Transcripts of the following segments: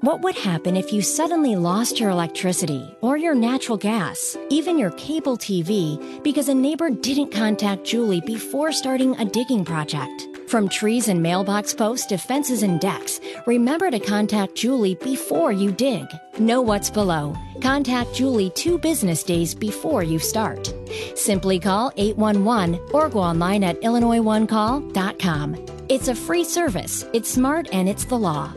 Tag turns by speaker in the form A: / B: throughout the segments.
A: What would happen if you suddenly lost your electricity or your natural gas, even your cable TV, because a neighbor didn't contact Julie before starting a digging project? From trees and mailbox posts to fences and decks, remember to contact Julie before you dig. Know what's below. Contact Julie 2 business days before you start. Simply call 811 or go online at illinois1call.com. It's a free service, it's smart, and it's the law.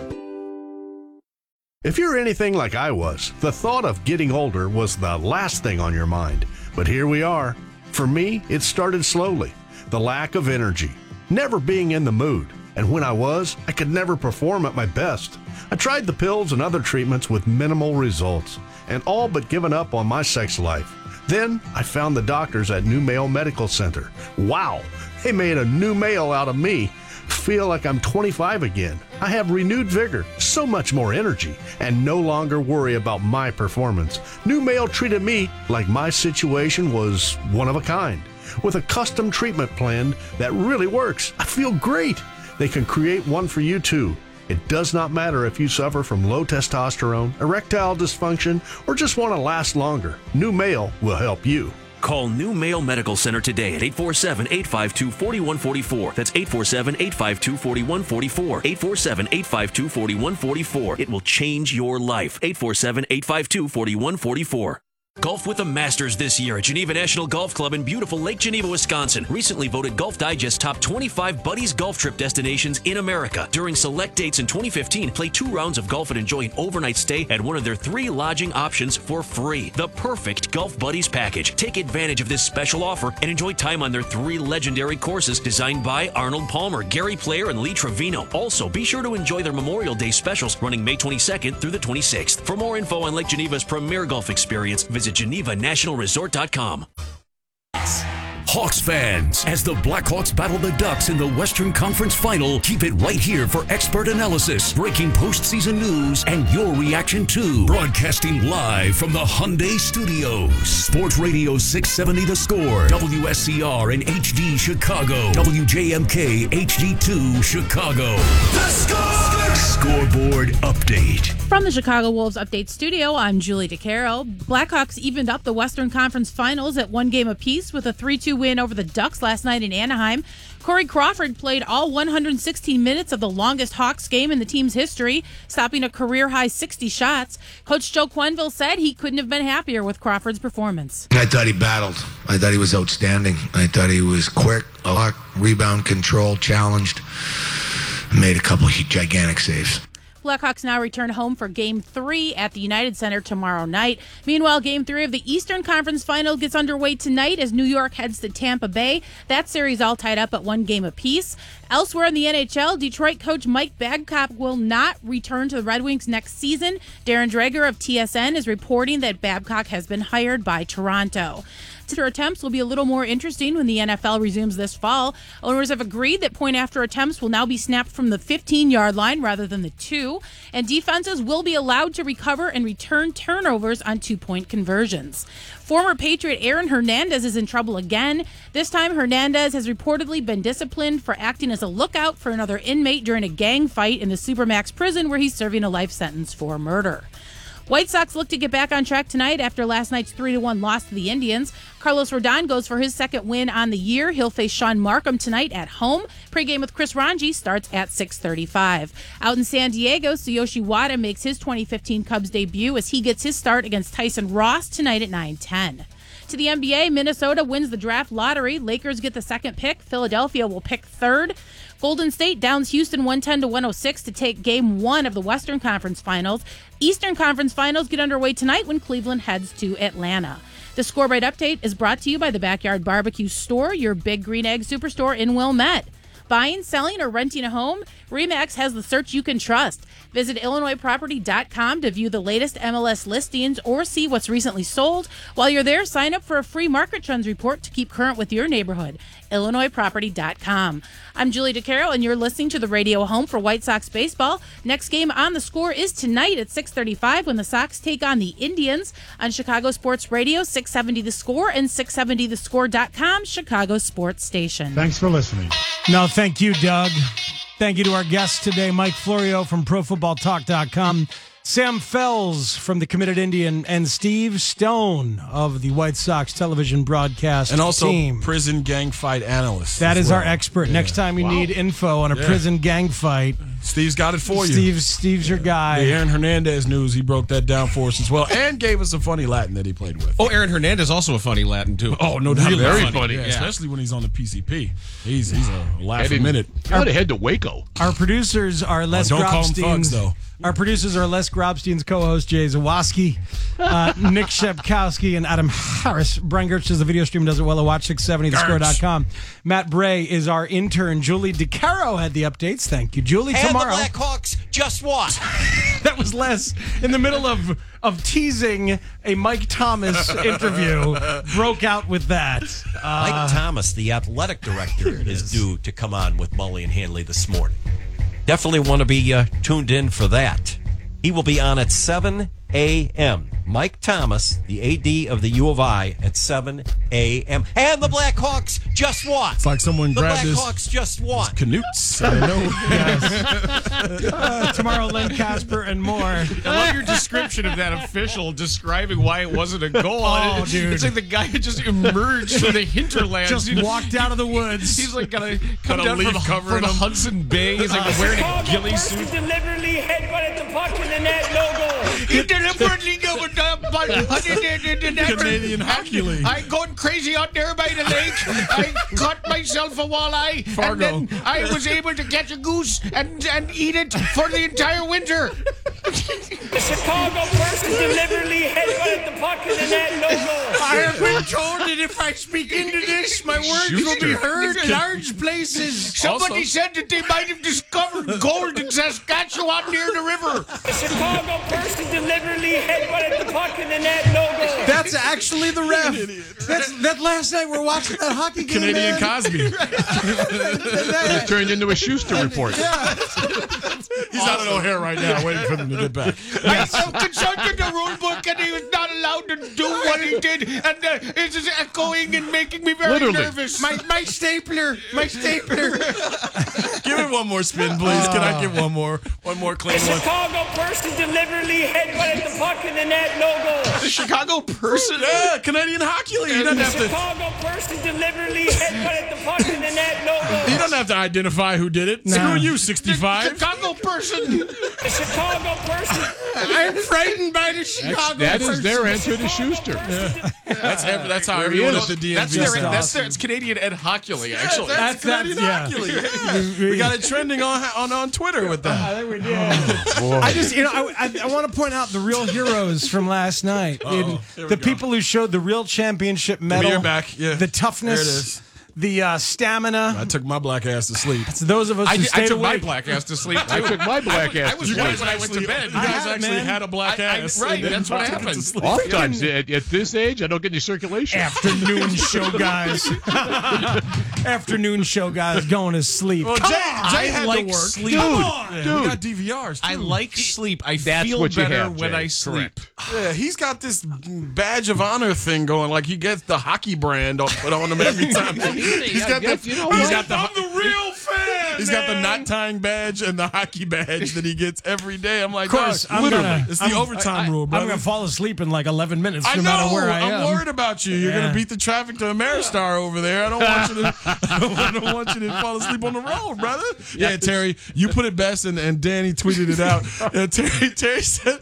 B: If you're anything like I was, the thought of getting older was the last thing on your mind. But here we are. For me, it started slowly. The lack of energy, never being in the mood. And when I was, I could never perform at my best. I tried the pills and other treatments with minimal results, and all but given up on my sex life. Then I found the doctors at New Male Medical Center. Wow, they made a new male out of me. Feel like I'm 25 again. I have renewed vigor, so much more energy, and no longer worry about my performance. New Male treated me like my situation was one of a kind, with a custom treatment plan that really works. I feel great. They can create one for you too. It does not matter if you suffer from low testosterone, erectile dysfunction, or just want to last longer. New Male will help you.
C: Call New Male Medical Center today at 847-852-4144. That's 847-852-4144. 847-852-4144. It will change your life. 847-852-4144. Golf with the Masters this year at Geneva National Golf Club in beautiful Lake Geneva, Wisconsin. Recently voted Golf Digest top 25 buddies golf trip destinations in America. During select dates in 2015, play 2 rounds of golf and enjoy an overnight stay at one of their 3 lodging options for free. The perfect Golf Buddies package. Take advantage of this special offer and enjoy time on their 3 legendary courses designed by Arnold Palmer, Gary Player, and Lee Trevino. Also, be sure to enjoy their Memorial Day specials running May 22nd through the 26th. For more info on Lake Geneva's premier golf experience, visit GenevaNationalResort.com.
D: Hawks fans, as the Blackhawks battle the Ducks in the Western Conference Final, keep it right here for expert analysis, breaking postseason news, and your reaction too. Broadcasting live from the Hyundai Studios. Sports Radio 670 The Score, WSCR in HD Chicago, WJMK HD2 Chicago. The Score! Scoreboard update.
E: From the Chicago Wolves Update Studio, I'm Julie DeCaro. Blackhawks evened up the Western Conference Finals at 1 game apiece with a 3-2 win over the Ducks last night in Anaheim. Corey Crawford played all 116 minutes of the longest Hawks game in the team's history, stopping a career-high 60 shots. Coach Joe Quenneville said he couldn't have been happier with Crawford's performance.
F: I thought he battled. I thought he was outstanding. I thought he was quick, a lot, rebound control, challenged, made a couple of gigantic saves.
E: Blackhawks now return home for Game 3 at the United Center tomorrow night. Meanwhile, Game 3 of the Eastern Conference Final gets underway tonight as New York heads to Tampa Bay. That series all tied up at 1 game apiece. Elsewhere in the NHL, Detroit coach Mike Babcock will not return to the Red Wings next season. Darren Dreger of TSN is reporting that Babcock has been hired by Toronto. After attempts will be a little more interesting when the NFL resumes this fall. Owners have agreed that point-after attempts will now be snapped from the 15-yard line rather than the 2, and defenses will be allowed to recover and return turnovers on 2-point conversions. Former Patriot Aaron Hernandez is in trouble again. This time, Hernandez has reportedly been disciplined for acting as a lookout for another inmate during a gang fight in the Supermax prison where he's serving a life sentence for murder. White Sox look to get back on track tonight after last night's 3-1 loss to the Indians. Carlos Rodon goes for his second win on the year. He'll face Sean Markham tonight at home. Pre-game with Chris Ranji starts at 6:35. Out in San Diego, Tsuyoshi Wada makes his 2015 Cubs debut as he gets his start against Tyson Ross tonight at 9:10. To the NBA, Minnesota wins the draft lottery. Lakers get the second pick. Philadelphia will pick third. Golden State downs Houston 110-106 to take Game 1 of the Western Conference Finals. Eastern Conference Finals get underway tonight when Cleveland heads to Atlanta. The Scoreboard Update is brought to you by the Backyard Barbecue Store, your Big Green Egg Superstore in Wilmette. Buying, selling, or renting a home? RE/MAX has the search you can trust. Visit IllinoisProperty.com to view the latest MLS listings or see what's recently sold. While you're there, sign up for a free market trends report to keep current with your neighborhood. IllinoisProperty.com. I'm Julie DeCaro, and you're listening to the radio home for White Sox baseball. Next game on the Score is tonight at 6:35 when the Sox take on the Indians on Chicago Sports Radio, 670 The Score and 670thescore.com, Chicago Sports Station.
G: Thanks for listening. No, thank you, Doug. Thank you to our guest today, Mike Florio from ProFootballTalk.com. Sam Fells from the Committed Indian, and Steve Stone of the White Sox television broadcast
H: and also
G: team.
H: prison gang fight analyst.
G: That is our expert. Next time you need info on a prison gang fight,
H: Steve's got it for you.
G: Steve's your guy.
H: The Aaron Hernandez news, he broke that down for us as well, and gave us a funny Latin that he played with.
I: Oh, Aaron Hernandez also a funny Latin too.
H: Oh, no doubt.
I: Really
H: Very
I: funny.
H: Yeah,
I: Yeah.
H: especially when he's on the PCP. He's a laugh a minute.
J: Got to head to Waco.
G: Our producers are Les
H: don't call 'em
G: Grobstein's.
H: thugs, though.
G: Our producers are Les Grobstein's co-host Jay Zawoski, Nick Shepkowski, and Adam Harris. Brian Gertz does the video stream, does it well at watch670thescore.com. Matt Bray is our intern. Julie DeCaro had the updates. Thank you, Julie.
K: And
G: tomorrow.
K: the Blackhawks just what?
G: That was Les in the middle of teasing a Mike Thomas interview. Broke out with that.
K: Mike Thomas, the athletic director, is due to come on with Mully and Hanley this morning. Definitely want to be tuned in for that. He will be on at 7 a.m. Mike Thomas, the AD of the U of I, at 7 a.m. And the Blackhawks just what?
H: It's like someone
K: The
H: grabbed his
K: Blackhawks just what?
H: canutes. I know.
G: Tomorrow, Len Casper and more.
I: I love your description of that official describing why it wasn't a goal.
G: Oh, dude.
I: It's like the guy had just emerged from the hinterlands.
G: Just walked out of the woods.
I: He's like gonna come down
H: leaf
I: from
H: covering
I: the
H: him.
I: Hudson Bay. He's like wearing a ghillie suit.
L: Deliberately headbutted the puck in the net, no goal.
I: He deliberately got
H: Canadian Hockey League.
I: I going crazy out there by the lake. I caught myself a walleye,
H: Fargo.
I: and then I was able to catch a goose and eat it for the entire winter.
L: The Chicago person deliberately headbutted the puck in the net, no goal.
I: I have been told that if I speak into this, my words will be heard in large places. Somebody said that they might have discovered gold in Saskatchewan near the river.
L: The Chicago person deliberately headbutted the puck in the net, no goal.
G: That's actually the ref. That last night we're watching that hockey game.
H: Canadian
G: man.
H: Cosby.
J: It turned into a Schuster report.
H: He's out at O'Hare right now, waiting for them to get back.
I: I consulted the rule book and he was not allowed to do what he did, and it's just echoing and making me very nervous. My stapler.
H: Give it one more spin, please. Can I get one more clean
L: The
H: one?
L: Chicago person deliberately headbutted the puck in the net, no goal.
I: The Chicago person.
H: Yeah, Canadian Hockey League. He doesn't
L: The
H: have to.
L: Chicago person deliberately headbutted the puck in the net, no goal.
H: He doesn't have to identify who did it.
G: No.
H: Screw you, 65.
I: Chicago person.
L: The Chicago person.
I: I'm frightened by the Chicago
J: That
I: person.
J: is their answer to Schuster.
H: That's how everyone at the DMV sounds.
I: It's Canadian Ed Hockey League, actually.
G: That's
H: Canadian Hockey League. We got it trending on Twitter with that.
G: I just, I want to point out the real heroes from last night.
H: Here we
G: The
H: go.
G: people who showed the real championship medal,
H: You're back. Yeah.
G: the
H: There it
G: toughness,
H: is.
G: the stamina.
H: I took my black ass to sleep.
G: It's those of us who
I: I
G: stayed
I: took my
G: awake.
I: black ass to sleep.
J: I took my black ass
I: I was
J: to
I: white
J: sleep.
I: when I went to bed.
H: You guys
G: had it,
H: actually
G: man.
H: had a black ass.
I: right,
H: and then
I: that's what
H: took it to
I: happened.
H: sleep.
J: Oftentimes, at this age, I don't get any circulation.
G: Afternoon show guys. Afternoon show guys going to sleep.
H: Well, Jay had to
I: like
H: work.
I: sleep.
H: Come on. We got DVRs, too.
I: I like sleep. I
J: That's
I: feel
J: what you
I: better
J: have,
I: when
J: Jay.
I: I sleep.
J: Correct.
H: Yeah, he's got this badge of honor thing going. Like he gets the hockey brand put on him every time. He's got the real fan. He's got the knot tying badge and the hockey badge that he gets every day. I'm like,
G: Of course,
H: dog, it's the overtime rule, bro.
G: I'm going to fall asleep in like 11 minutes,
H: I
G: no
H: know.
G: matter where I am.
H: I'm worried about you. You're
G: Yeah.
H: gonna beat the traffic to Ameristar over there. I don't want you to. I don't want you to fall asleep on the road, brother. Yeah, Terry, you put it best, and Danny tweeted it out. Terry said,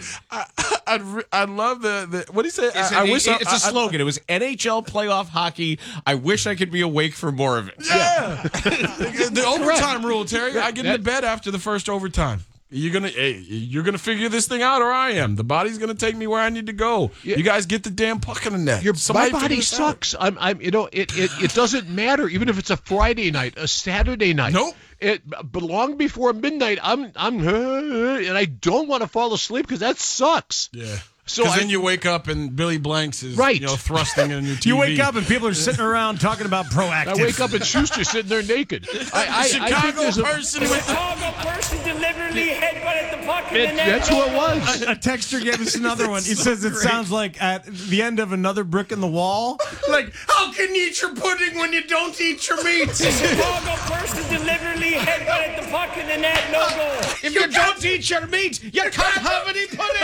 H: "I love the what did he say? I wish
I: it's a slogan. It was NHL playoff hockey. I wish I could be awake for more of it.
H: Yeah, the overtime rule, Terry. I get into bed after the first overtime. You're gonna figure this thing out, or I am. The body's gonna take me where I need to go.
J: Yeah.
H: You guys get the damn puck in the net.
J: My
H: Somebody
J: body
H: figure this out.
J: sucks. It doesn't matter, even if it's a Friday night, a Saturday night.
H: Nope.
J: But long before midnight, I'm and I don't want to fall asleep because that sucks.
H: Yeah.
J: So
H: Because then you wake up and Billy Blanks is
J: Right.
H: thrusting in your TV.
G: You wake up and people are sitting around talking about proactive.
J: I wake up and Schuster sitting there naked. I think
H: Chicago
J: there's
H: person
L: The
H: with
L: Chicago person deliberately headbutted the puck in the net,
J: That's
L: no
J: who it
L: goal.
J: was.
G: A texter gave us another one. He says it sounds like at the end of another brick in the wall.
I: Like, how can you eat your pudding when you don't eat your meat?
L: The Chicago person deliberately headbutted the puck in the net, no goal.
I: If you don't eat your meat, you can't have any pudding.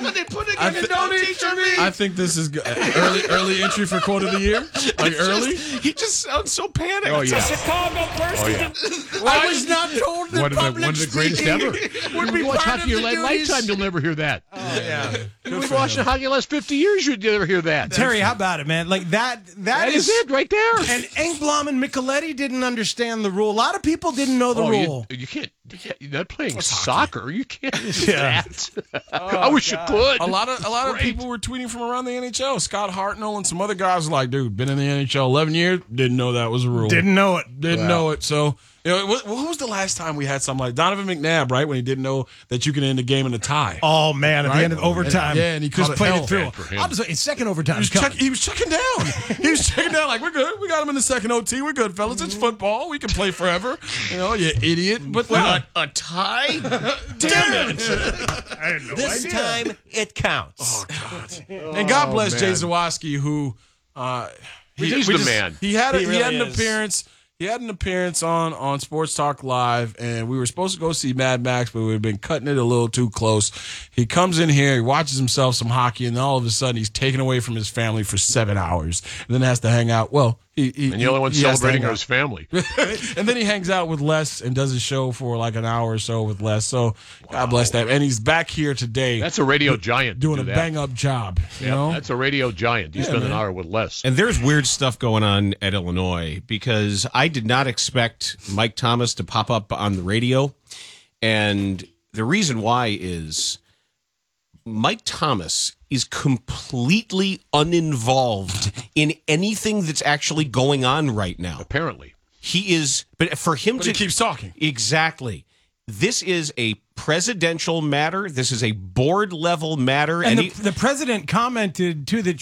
I: They put it in the donate for me.
H: I think this is good. Early entry for quote of the year. Like early.
I: He just sounds so panicked.
J: Oh, yeah.
L: Chicago person.
J: Oh, yeah.
I: I was not told that
J: One
I: public
J: of the greatest
I: speaking
J: ever.
I: would be
J: You watch
I: part
J: hockey
I: of
J: your
I: the duties.
J: lifetime, you'll never hear that.
I: Oh, yeah.
J: You've been watching hockey the last 50 years, you'd never hear that.
G: Terry, how about it, man? Like that
J: is it right there.
G: And Engblom and Micheletti didn't understand the rule. A lot of people didn't know the rule.
J: You can't. You're not playing soccer. You can't do
G: Yeah.
J: that. I wish you could.
H: A lot of people were tweeting from around the NHL. Scott Hartnell and some other guys were like, dude, been in the NHL 11 years, didn't know that was a rule.
G: Didn't know it.
H: Didn't know it. So, when was the last time we had something like Donovan McNabb, right? When he didn't know that you can end a game in a tie.
G: Oh, man, at the end of overtime.
H: And he
G: just played it through.
J: for him.
G: I'll just say, it's second overtime.
H: He was checking down. He was checking down like, we're good. We got him in the second OT. We're good, fellas. It's football. We can play forever. You idiot. But
I: What, a tie? Damn it! I had no
K: This
I: idea.
K: time it counts.
H: Oh, God. And God bless Jay Zawaski, who
J: He's the man.
H: He had
K: He really
H: an
K: is.
H: appearance. He had an appearance on Sports Talk Live, and we were supposed to go see Mad Max, but we've been cutting it a little too close. He comes in here, he watches himself some hockey, and then all of a sudden he's taken away from his family for 7 hours, and then has to hang out. Well,
J: And the only one
H: he has to
J: celebrating
H: hang
J: are
H: out.
J: his family.
H: And then he hangs out with Les and does his show for like an hour or so with Les. So God bless that. And he's back here today.
J: That's a radio giant.
H: doing
J: to
H: a
J: do that.
H: bang up job. You know?
J: That's a radio giant. You spend an hour with Les.
M: And there's weird stuff going on at Illinois because I did not expect Mike Thomas to pop up on the radio. And the reason why is Mike Thomas is completely uninvolved in anything that's actually going on right now.
J: Apparently.
M: He is, but for him
H: But
M: to
H: he keeps talking.
M: Exactly. This is a presidential matter. This is a board level matter.
G: And
M: he-
G: the president commented, too, that